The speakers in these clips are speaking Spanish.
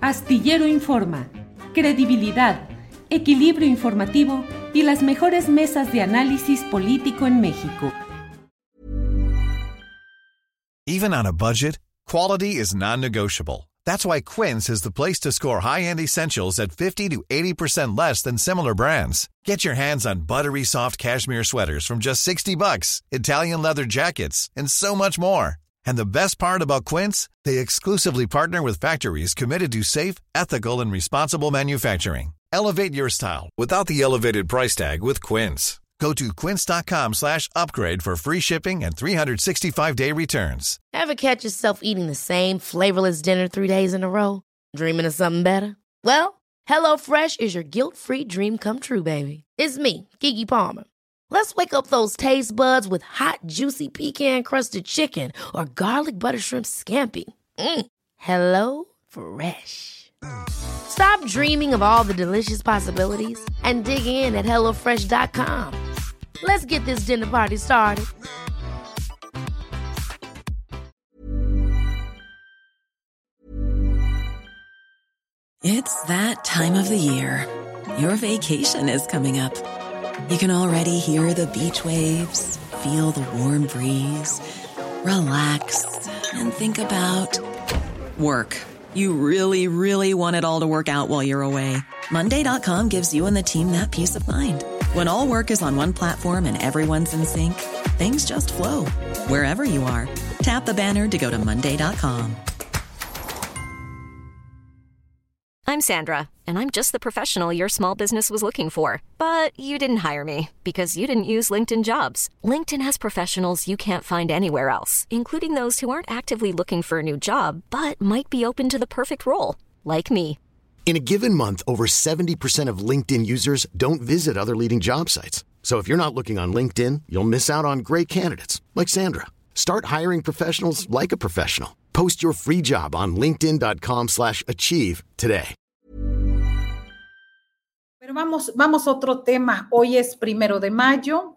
Astillero Informa, credibilidad, equilibrio informativo y las mejores mesas de análisis político en México. Even on a budget, quality is non-negotiable. That's why Quince is the place to score high-end essentials at 50 to 80% less than similar brands. Get your hands on buttery soft cashmere sweaters from just $60, Italian leather jackets, and so much more. And the best part about Quince, they exclusively partner with factories committed to safe, ethical, and responsible manufacturing. Elevate your style without the elevated price tag with Quince. Go to quince.com/upgrade for free shipping and 365-day returns. Ever catch yourself eating the same flavorless dinner 3 days in a row? Dreaming of something better? Well, HelloFresh is your guilt-free dream come true, baby. It's me, Keke Palmer. Let's wake up those taste buds with hot, juicy pecan-crusted chicken or garlic butter shrimp scampi. Hello Fresh. Stop dreaming of all the delicious possibilities and dig in at HelloFresh.com. Let's get this dinner party started. It's that time of the year. Your vacation is coming up. You can already hear the beach waves, feel the warm breeze, relax, and think about work. You really, really want it all to work out while you're away. Monday.com gives you and the team that peace of mind. When all work is on one platform and everyone's in sync, things just flow. Wherever you are, tap the banner to go to Monday.com. I'm Sandra, and I'm just the professional your small business was looking for. But you didn't hire me because you didn't use LinkedIn Jobs. LinkedIn has professionals you can't find anywhere else, including those who aren't actively looking for a new job, but might be open to the perfect role, like me. In a given month, over 70% of LinkedIn users don't visit other leading job sites. So if you're not looking on LinkedIn, you'll miss out on great candidates like Sandra. Start hiring professionals like a professional. Post your free job on linkedin.com/achieve today. Pero vamos a otro tema. Hoy es 1 de mayo.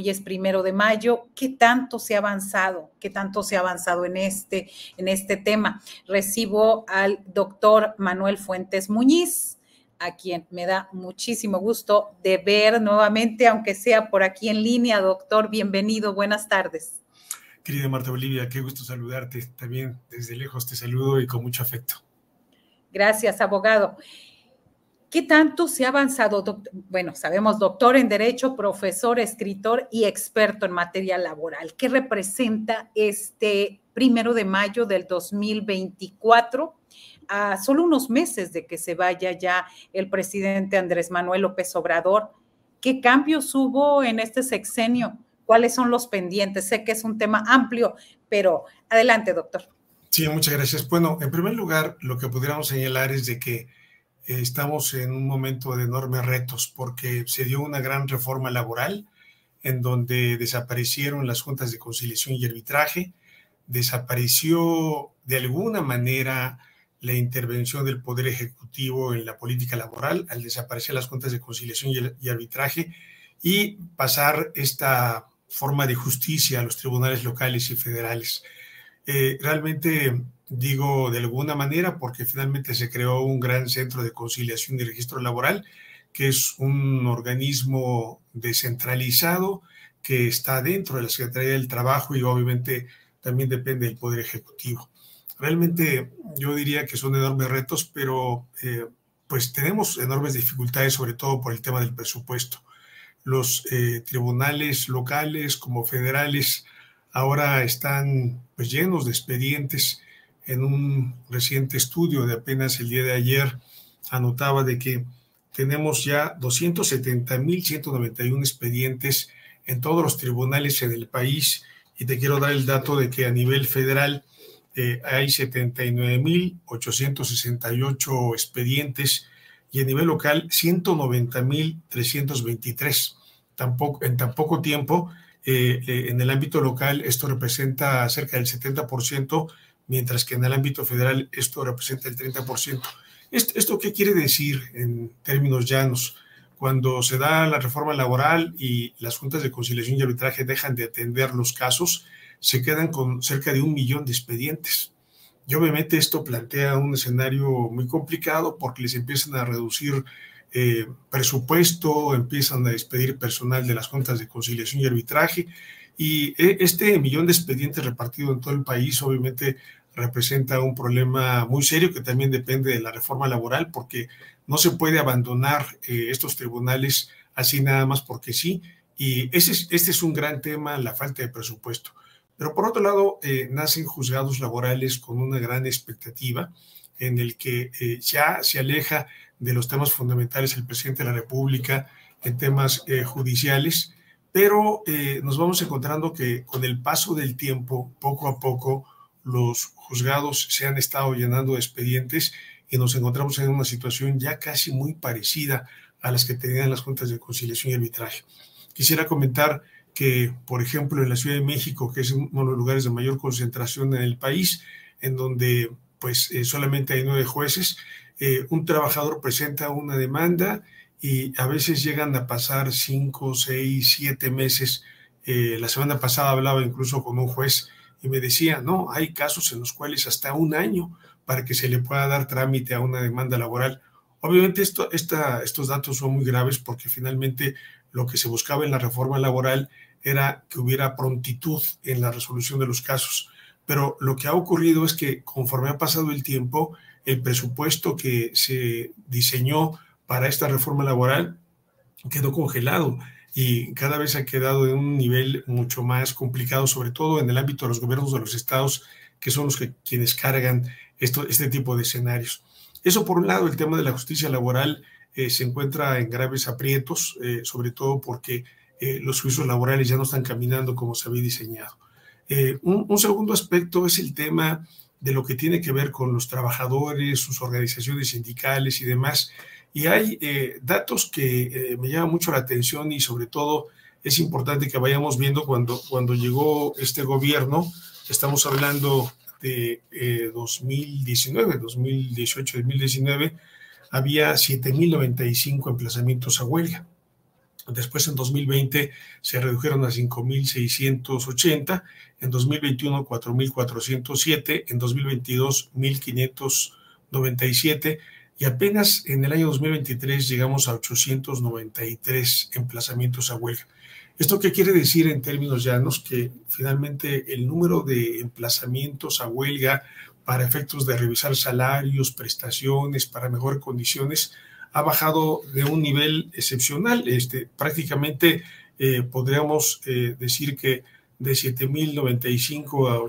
¿Qué tanto se ha avanzado? ¿Qué tanto se ha avanzado en este tema? Recibo al doctor Manuel Fuentes Muñiz, a quien me da muchísimo gusto de ver nuevamente, aunque sea por aquí en línea. Doctor, bienvenido, buenas tardes. Querida Marta Bolivia, qué gusto saludarte. También desde lejos te saludo y con mucho afecto. Gracias, abogado. ¿Qué tanto se ha avanzado? Bueno, sabemos, doctor en Derecho, profesor, escritor y experto en materia laboral. ¿Qué representa este 1 de mayo del 2024? A solo unos meses de que se vaya ya el presidente Andrés Manuel López Obrador. ¿Qué cambios hubo en este sexenio? ¿Cuáles son los pendientes? Sé que es un tema amplio, pero adelante, doctor. Sí, muchas gracias. Bueno, en primer lugar, lo que pudiéramos señalar es de que estamos en un momento de enormes retos porque se dio una gran reforma laboral en donde desaparecieron las juntas de conciliación y arbitraje, desapareció de alguna manera la intervención del Poder Ejecutivo en la política laboral al desaparecer las juntas de conciliación y arbitraje y pasar esta forma de justicia a los tribunales locales y federales. Realmente digo de alguna manera porque finalmente se creó un gran centro de conciliación y registro laboral, que es un organismo descentralizado que está dentro de la Secretaría del Trabajo y obviamente también depende del Poder Ejecutivo. Realmente yo diría que son enormes retos, pero pues tenemos enormes dificultades, sobre todo por el tema del presupuesto. Los tribunales locales como federales ahora están pues llenos de expedientes. En un reciente estudio de apenas el día de ayer anotaba de que tenemos ya 270,191 expedientes en todos los tribunales en el país y te quiero dar el dato de que a nivel federal hay 79,868 expedientes y a nivel local 190,323. En tan poco tiempo, en el ámbito local esto representa cerca del 70%, mientras que en el ámbito federal esto representa el 30%. ¿Esto qué quiere decir en términos llanos? Cuando se da la reforma laboral y las juntas de conciliación y arbitraje dejan de atender los casos, se quedan con cerca de 1 millón de expedientes. Y obviamente esto plantea un escenario muy complicado porque les empiezan a reducir presupuesto, empiezan a despedir personal de las juntas de conciliación y arbitraje, y este millón de expedientes repartido en todo el país obviamente representa un problema muy serio que también depende de la reforma laboral, porque no se puede abandonar estos tribunales así nada más porque sí, y este es un gran tema, la falta de presupuesto. Pero por otro lado, nacen juzgados laborales con una gran expectativa en el que ya se aleja de los temas fundamentales el presidente de la República en temas judiciales, pero nos vamos encontrando que con el paso del tiempo, poco a poco, los juzgados se han estado llenando de expedientes y nos encontramos en una situación ya casi muy parecida a las que tenían las juntas de conciliación y arbitraje. Quisiera comentar que, por ejemplo, en la Ciudad de México, que es uno de los lugares de mayor concentración en el país, en donde pues solamente hay 9 jueces, un trabajador presenta una demanda y a veces llegan a pasar 5, 6, 7 meses. La semana pasada hablaba incluso con un juez y me decía, no, hay casos en los cuales hasta 1 año para que se le pueda dar trámite a una demanda laboral. Obviamente estos datos son muy graves porque finalmente lo que se buscaba en la reforma laboral era que hubiera prontitud en la resolución de los casos. Pero lo que ha ocurrido es que conforme ha pasado el tiempo, el presupuesto que se diseñó para esta reforma laboral quedó congelado y cada vez ha quedado en un nivel mucho más complicado, sobre todo en el ámbito de los gobiernos de los estados, que son quienes cargan este tipo de escenarios. Eso por un lado. El tema de la justicia laboral se encuentra en graves aprietos, sobre todo porque los juicios laborales ya no están caminando como se había diseñado. Un segundo aspecto es el tema de lo que tiene que ver con los trabajadores, sus organizaciones sindicales y demás. Y hay datos que me llaman mucho la atención y sobre todo es importante que vayamos viendo cuando llegó este gobierno. Estamos hablando de 2019, 2018, 2019, había 7,095 emplazamientos a huelga. Después, en 2020, se redujeron a 5,680, en 2021, 4,407, en 2022, 1,597, y apenas en el año 2023 llegamos a 893 emplazamientos a huelga. ¿Esto qué quiere decir en términos llanos? Que finalmente el número de emplazamientos a huelga para efectos de revisar salarios, prestaciones, para mejores condiciones, ha bajado de un nivel excepcional. Prácticamente podríamos decir que de 7,095 a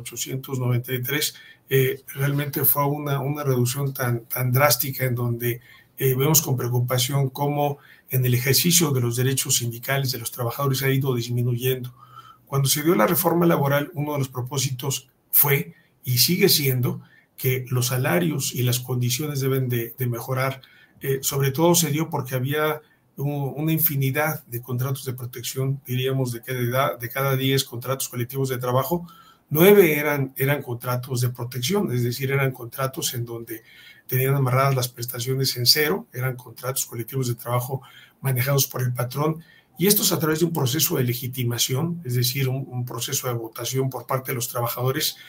893 realmente fue una reducción tan drástica, en donde vemos con preocupación cómo en el ejercicio de los derechos sindicales de los trabajadores ha ido disminuyendo. Cuando se dio la reforma laboral, uno de los propósitos fue y sigue siendo que los salarios y las condiciones deben de mejorar. Sobre todo se dio porque había una infinidad de contratos de protección, diríamos de cada 10 contratos colectivos de trabajo, 9 eran contratos de protección, es decir, eran contratos en donde tenían amarradas las prestaciones en cero, eran contratos colectivos de trabajo manejados por el patrón, y estos a través de un proceso de legitimación, es decir, un proceso de votación por parte de los trabajadores,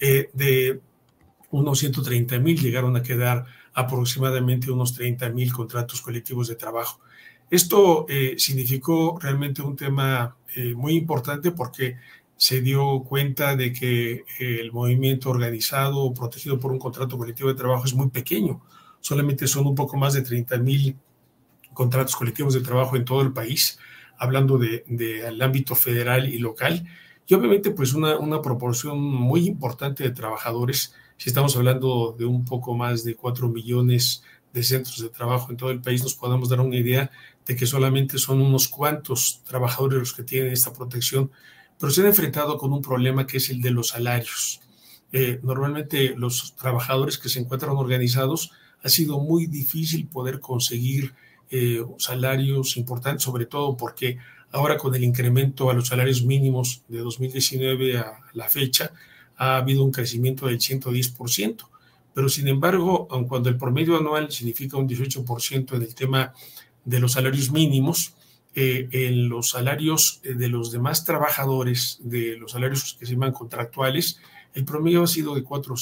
de unos 130,000 llegaron a quedar aproximadamente unos 30,000 contratos colectivos de trabajo. Esto significó realmente un tema muy importante porque se dio cuenta de que el movimiento organizado protegido por un contrato colectivo de trabajo es muy pequeño. Solamente son un poco más de 30,000 contratos colectivos de trabajo en todo el país, hablando del ámbito federal y local. Y obviamente pues una proporción muy importante de trabajadores. Si estamos hablando de un poco más de 4 millones de centros de trabajo en todo el país, nos podemos dar una idea de que solamente son unos cuantos trabajadores los que tienen esta protección, pero se han enfrentado con un problema que es el de los salarios. Normalmente los trabajadores que se encuentran organizados ha sido muy difícil poder conseguir salarios importantes, sobre todo porque ahora con el incremento a los salarios mínimos de 2019 a la fecha, ha habido un crecimiento del 110%, pero sin embargo, aun cuando el promedio anual significa un 18% en el tema de los salarios mínimos, en los salarios de los demás trabajadores, de los salarios que se llaman contractuales, El promedio ha sido de 4,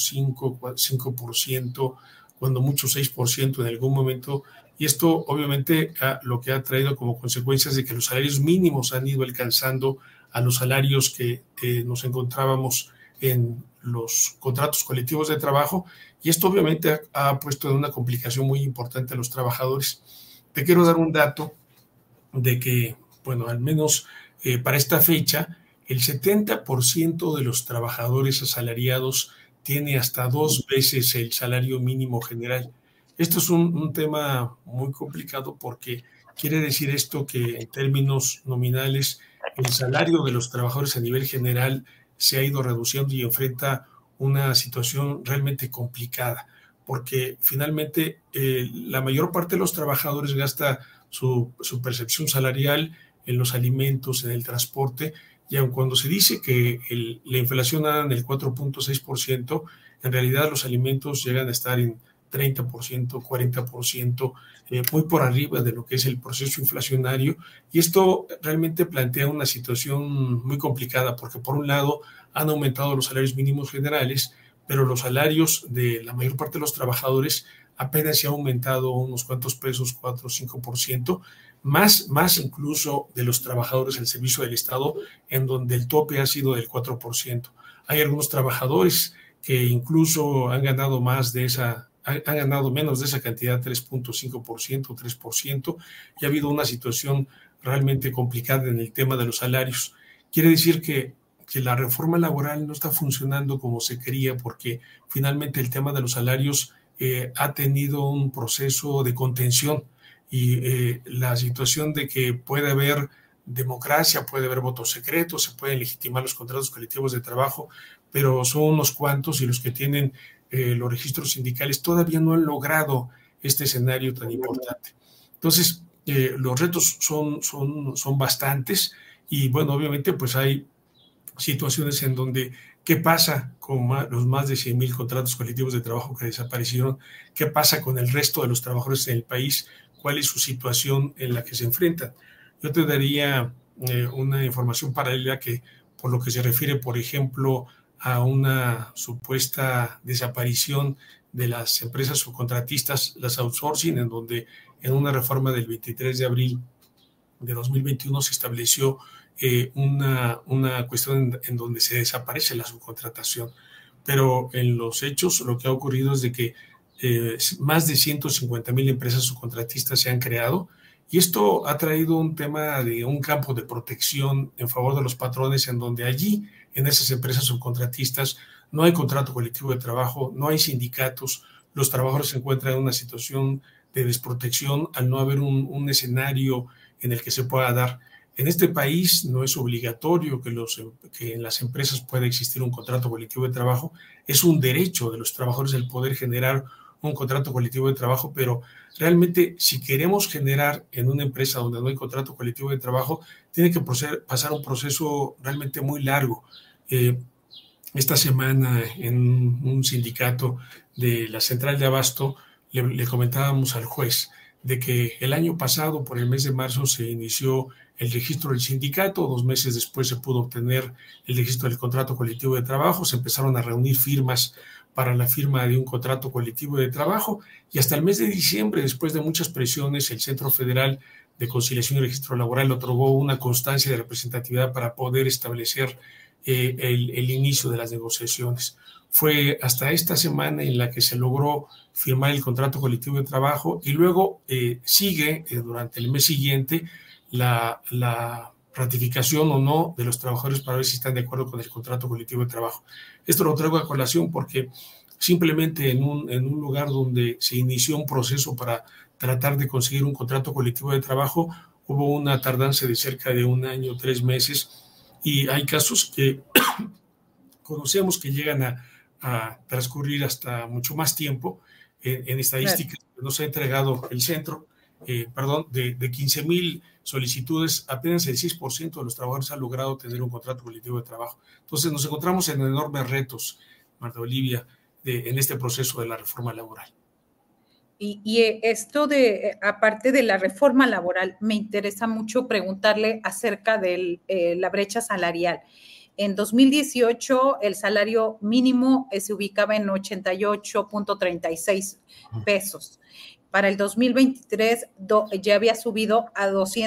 5%, cuando mucho 6% en algún momento, y esto obviamente lo que ha traído como consecuencia es de que los salarios mínimos han ido alcanzando a los salarios que nos encontrábamos en los contratos colectivos de trabajo, y esto obviamente ha puesto en una complicación muy importante a los trabajadores. Te quiero dar un dato de que, bueno, al menos para esta fecha, el 70% de los trabajadores asalariados tiene hasta 2 veces el salario mínimo general. Esto es un tema muy complicado porque quiere decir esto que en términos nominales el salario de los trabajadores a nivel general se ha ido reduciendo y enfrenta una situación realmente complicada, porque finalmente la mayor parte de los trabajadores gasta su percepción salarial en los alimentos, en el transporte, y aun cuando se dice que la inflación anda en el 4.6%, en realidad los alimentos llegan a estar en 30%, 40%, muy por arriba de lo que es el proceso inflacionario, y esto realmente plantea una situación muy complicada, porque por un lado han aumentado los salarios mínimos generales, pero los salarios de la mayor parte de los trabajadores apenas se ha aumentado unos cuantos pesos, 4 o 5%, más incluso de los trabajadores del servicio del Estado, en donde el tope ha sido del 4%. Hay algunos trabajadores que incluso han ganado menos de esa cantidad, 3.5%, 3%, y ha habido una situación realmente complicada en el tema de los salarios. Quiere decir que la reforma laboral no está funcionando como se quería, porque finalmente el tema de los salarios ha tenido un proceso de contención, y la situación de que puede haber democracia, puede haber votos secretos, se pueden legitimar los contratos colectivos de trabajo, pero son unos cuantos, y los que tienen los registros sindicales todavía no han logrado este escenario tan importante. Entonces, los retos son bastantes, y bueno, obviamente pues hay situaciones en donde ¿qué pasa con los más de 100,000 contratos colectivos de trabajo que desaparecieron? ¿Qué pasa con el resto de los trabajadores en el país? ¿Cuál es su situación en la que se enfrentan? Yo te daría una información paralela que, por lo que se refiere, por ejemplo, a una supuesta desaparición de las empresas subcontratistas, las outsourcing, en donde en una reforma del 23 de abril de 2021 se estableció una cuestión en donde se desaparece la subcontratación. Pero en los hechos lo que ha ocurrido es de que más de 150,000 empresas subcontratistas se han creado, y esto ha traído un tema de un campo de protección en favor de los patrones, en donde allí, en esas empresas subcontratistas, no hay contrato colectivo de trabajo, no hay sindicatos, los trabajadores se encuentran en una situación de desprotección al no haber un escenario en el que se pueda dar. En este país no es obligatorio que en las empresas pueda existir un contrato colectivo de trabajo, es un derecho de los trabajadores el poder generar un contrato colectivo de trabajo, pero realmente si queremos generar en una empresa donde no hay contrato colectivo de trabajo, tiene que pasar un proceso realmente muy largo. Esta semana en un sindicato de la central de abasto le comentábamos al juez de que el año pasado, por el mes de marzo, se inició el registro del sindicato, 2 meses después se pudo obtener el registro del contrato colectivo de trabajo, se empezaron a reunir firmas para la firma de un contrato colectivo de trabajo, y hasta el mes de diciembre, después de muchas presiones, el Centro Federal de Conciliación y Registro Laboral otorgó una constancia de representatividad para poder establecer el inicio de las negociaciones. Fue hasta esta semana en la que se logró firmar el contrato colectivo de trabajo, y luego sigue durante el mes siguiente la ratificación o no de los trabajadores para ver si están de acuerdo con el contrato colectivo de trabajo. Esto lo traigo a colación porque simplemente en un lugar donde se inició un proceso para tratar de conseguir un contrato colectivo de trabajo, hubo una tardanza de cerca de 1 año, 3 meses, y hay casos que conocemos que llegan a transcurrir hasta mucho más tiempo. En estadísticas que nos ha entregado el centro, de 15,000 solicitudes, apenas el 6% de los trabajadores han logrado tener un contrato colectivo de trabajo. Entonces nos encontramos en enormes retos, Marta Olivia, en este proceso de la reforma laboral. Y esto aparte de la reforma laboral, me interesa mucho preguntarle acerca de la brecha salarial. En 2018 el salario mínimo se ubicaba en 88.36 pesos. Para el 2023 ya había subido a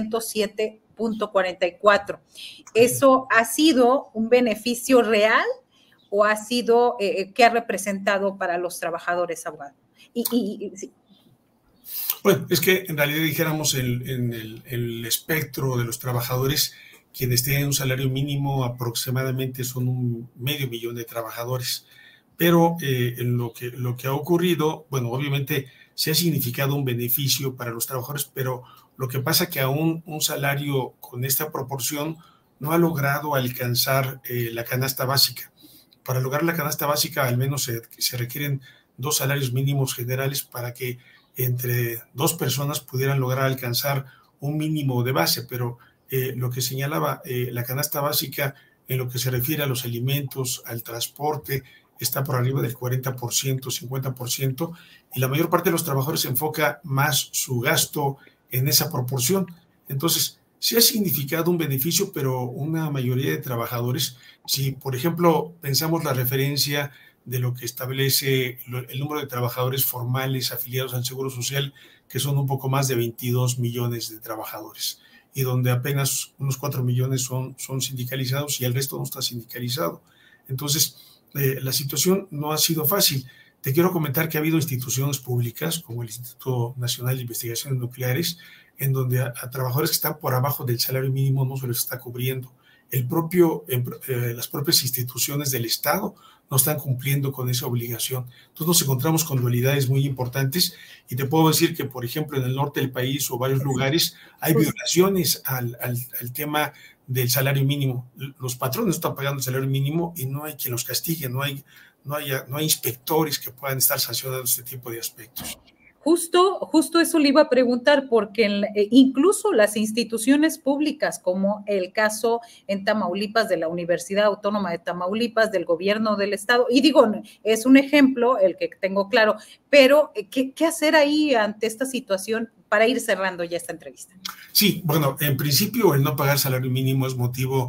207.44. ¿Eso ha sido un beneficio real o ha sido qué ha representado para los trabajadores, abogado? Sí. Bueno, es que en realidad dijéramos en el espectro de los trabajadores, quienes tienen un salario mínimo aproximadamente son 500,000 de trabajadores. Pero en lo que ha ocurrido, bueno, obviamente sí ha significado un beneficio para los trabajadores, pero lo que pasa es que aún un salario con esta proporción no ha logrado alcanzar la canasta básica. Para lograr la canasta básica al menos se requieren 2 salarios mínimos generales para que entre 2 personas pudieran lograr alcanzar un mínimo de base, pero lo que señalaba la canasta básica en lo que se refiere a los alimentos, al transporte, está por arriba del 40%, 50%, y la mayor parte de los trabajadores enfoca más su gasto en esa proporción. Entonces, sí ha significado un beneficio, pero una mayoría de trabajadores, si por ejemplo pensamos la referencia de lo que establece el número de trabajadores formales afiliados al Seguro Social, que son un poco más de 22 millones de trabajadores, y donde apenas unos 4 millones son sindicalizados y el resto no está sindicalizado. Entonces, la situación no ha sido fácil. Te quiero comentar que ha habido instituciones públicas, como el Instituto Nacional de Investigaciones Nucleares, en donde a trabajadores que están por abajo del salario mínimo no se les está cubriendo. Las propias instituciones del Estado no están cumpliendo con esa obligación. Entonces nos encontramos con dualidades muy importantes y te puedo decir que, por ejemplo, en el norte del país o varios lugares hay violaciones al tema del salario mínimo. Los patrones no están pagando el salario mínimo y no hay quien los castigue, no hay inspectores que puedan estar sancionando este tipo de aspectos. Justo eso le iba a preguntar, porque incluso las instituciones públicas, como el caso en Tamaulipas de la Universidad Autónoma de Tamaulipas, del gobierno del estado, y digo, es un ejemplo el que tengo claro, pero ¿qué hacer ahí ante esta situación para ir cerrando ya esta entrevista? Sí, bueno, en principio el no pagar salario mínimo es un motivo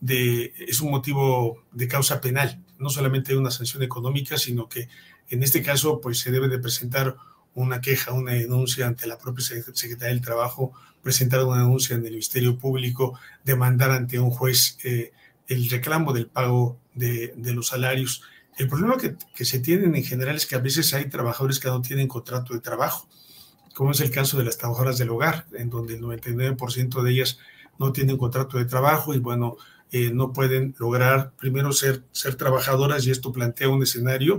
de causa penal, no solamente de una sanción económica, sino que en este caso pues se debe de presentar una queja, una denuncia ante la propia Secretaría del Trabajo, presentar una denuncia en el Ministerio Público, demandar ante un juez el reclamo del pago de los salarios. El problema que se tienen en general es que a veces hay trabajadores que no tienen contrato de trabajo, como es el caso de las trabajadoras del hogar, en donde el 99% de ellas no tienen contrato de trabajo y bueno, no pueden lograr primero ser trabajadoras, y esto plantea un escenario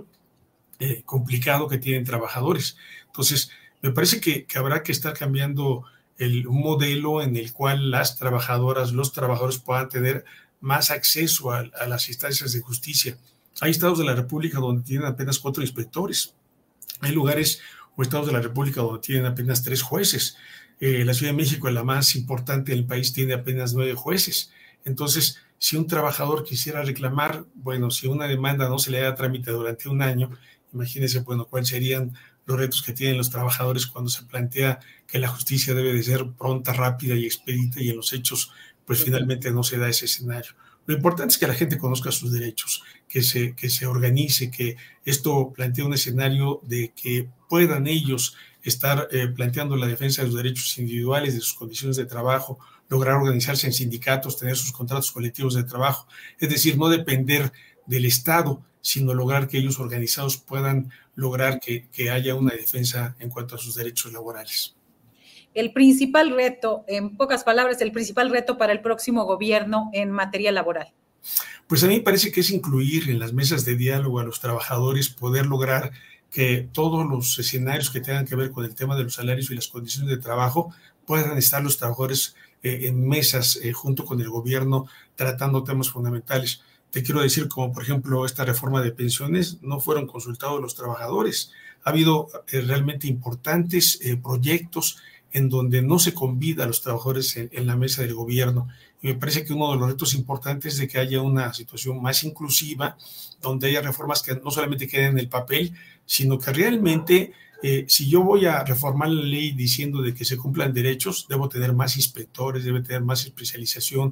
complicado que tienen trabajadores. Entonces, me parece que habrá que estar cambiando un modelo en el cual las trabajadoras, los trabajadores puedan tener más acceso a las instancias de justicia. Hay estados de la República donde tienen apenas 4 inspectores. Hay lugares o estados de la República donde tienen apenas 3 jueces. La Ciudad de México, la más importante del país, tiene apenas 9 jueces. Entonces, si un trabajador quisiera reclamar, bueno, si una demanda no se le da trámite durante un año, imagínense, bueno, cuáles serían los retos que tienen los trabajadores cuando se plantea que la justicia debe de ser pronta, rápida y expedita, y en los hechos, pues finalmente no se da ese escenario. Lo importante es que la gente conozca sus derechos, que se organice, que esto plantee un escenario de que puedan ellos estar planteando la defensa de sus derechos individuales, de sus condiciones de trabajo, lograr organizarse en sindicatos, tener sus contratos colectivos de trabajo, es decir, no depender del Estado, sino lograr que ellos organizados puedan lograr que haya una defensa en cuanto a sus derechos laborales. El principal reto, en pocas palabras, el principal reto para el próximo gobierno en materia laboral. Pues a mí me parece que es incluir en las mesas de diálogo a los trabajadores, poder lograr que todos los escenarios que tengan que ver con el tema de los salarios y las condiciones de trabajo puedan estar los trabajadores en mesas junto con el gobierno tratando temas fundamentales. Te quiero decir, como por ejemplo esta reforma de pensiones, no fueron consultados los trabajadores. Ha habido realmente importantes proyectos en donde no se convida a los trabajadores en la mesa del gobierno. Y me parece que uno de los retos importantes es de que haya una situación más inclusiva, donde haya reformas que no solamente queden en el papel, sino que realmente, si yo voy a reformar la ley diciendo de que se cumplan derechos, debo tener más inspectores, debe tener más especialización,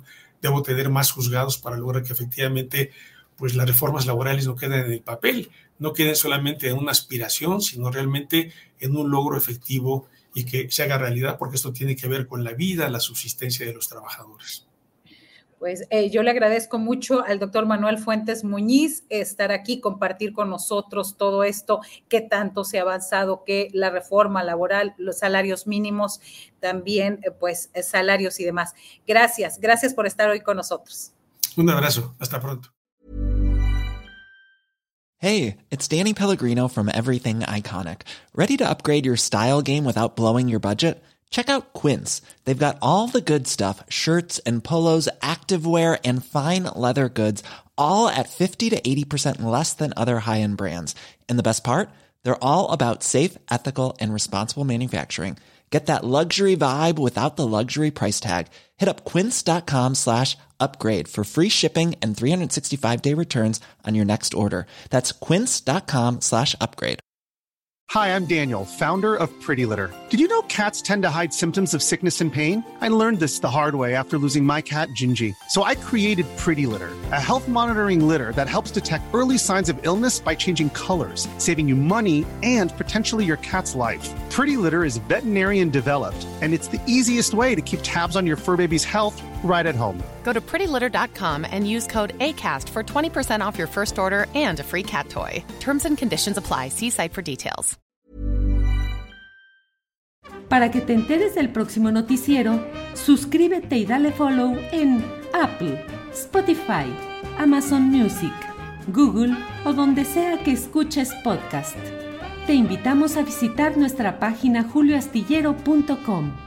debo tener más juzgados para lograr que efectivamente pues las reformas laborales no queden en el papel, no queden solamente en una aspiración, sino realmente en un logro efectivo y que se haga realidad, porque esto tiene que ver con la vida, la subsistencia de los trabajadores. Pues yo le agradezco mucho al doctor Manuel Fuentes Muñiz estar aquí, compartir con nosotros todo esto, que tanto se ha avanzado, que la reforma laboral, los salarios mínimos, también pues salarios y demás. Gracias por estar hoy con nosotros. Un abrazo, hasta pronto. Hey, it's Danny Pellegrino from Everything Iconic. Ready to upgrade your style game without blowing your budget? Check out Quince. They've got all the good stuff, shirts and polos, activewear, and fine leather goods, all at 50 to 80% less than other high-end brands. And the best part? They're all about safe, ethical, and responsible manufacturing. Get that luxury vibe without the luxury price tag. Hit up quince.com/upgrade for free shipping and 365-day returns on your next order. That's quince.com/upgrade. Hi, I'm Daniel, founder of Pretty Litter. Did you know cats tend to hide symptoms of sickness and pain? I learned this the hard way after losing my cat, Gingy. So I created Pretty Litter, a health monitoring litter that helps detect early signs of illness by changing colors, saving you money and potentially your cat's life. Pretty Litter is veterinarian developed, and it's the easiest way to keep tabs on your fur baby's health right at home. Go to prettylitter.com and use code ACAST for 20% off your first order and a free cat toy. Terms and conditions apply. See site for details. Para que te enteres del próximo noticiero, suscríbete y dale follow en Apple, Spotify, Amazon Music, Google o donde sea que escuches podcast. Te invitamos a visitar nuestra página julioastillero.com.